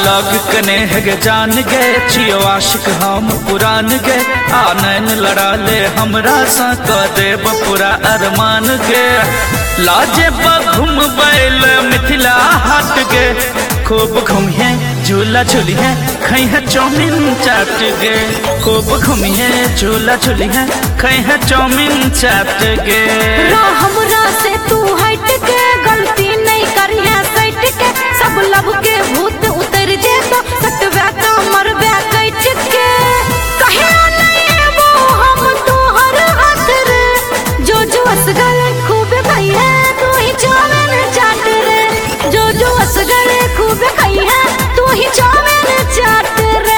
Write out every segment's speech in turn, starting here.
लग कने है जान गे छियो आशिक हम पुरान गे आनैन लड़ा ले हमरा सा क देब पूरा अरमान गे लाजे घूम बैल मिथिला हाट गे खूब घूमिए झूला झूलिए खैह चाउमीन चाट गे खूब घूमिए झूला झूलिए खैह चाउमीन चाट गे हमरा से तू हट के गलती नहीं करिए सट के सब लब के भूत उतर जे तो सटवा तो मरबे कैट के कहे नहीं वो हम तोहर हाथ रे जो असगल खूब भैया तू ही चावन चाट रे जो असगल खूब भैया तू ही चावन चाट रे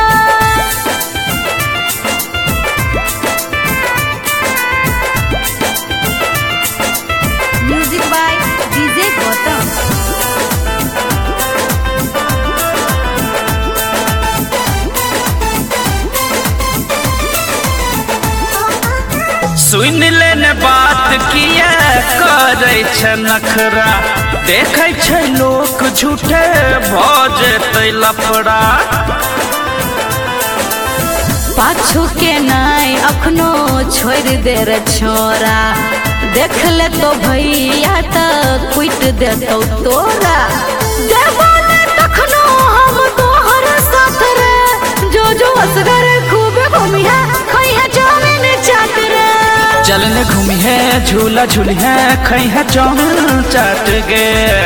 म्यूजिक बाय डीजे गौतम। सुन लेने बात किया करे छ नखरा देखे छ लोग झूठे भजे लफड़ा पाछू के नाई अखनो छोड़ दे रे छोरा देख ले तो भैया तो कुट दे तो तोरा देबो ने तखनो हम तोहर साथ रे जो असगर खूब घूमिया खैया चाउमीन चाट रे चलने घूमी है झूला झूली है खई है चाउमीन चाट गे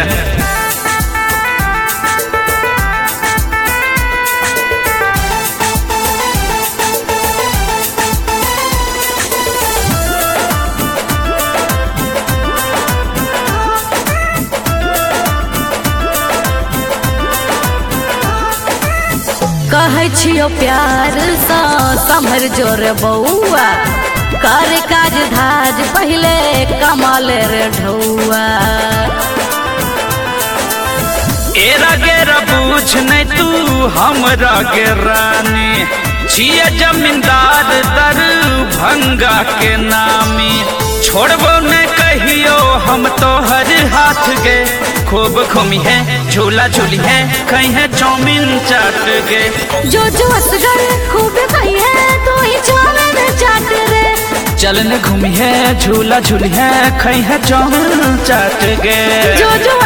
कहै छियो प्यार सा समर जोर बउआ कर काज धाज पहले कमाल रे ढौआ एरा गेरा पूछ नहीं तू हमरा के रानी छिए जमींदार दर भंगा के नामी छोड़बो नहीं कहियो हम तो हर हाथ गे खूब घूमी है झूला झूली है कहीं है चाउमीन चाट गे जो असगर खूब भैया तू ही चाउमीन चाट रे चलने घूमी है झूला झूली है कहीं है चाउमीन चाट गे जो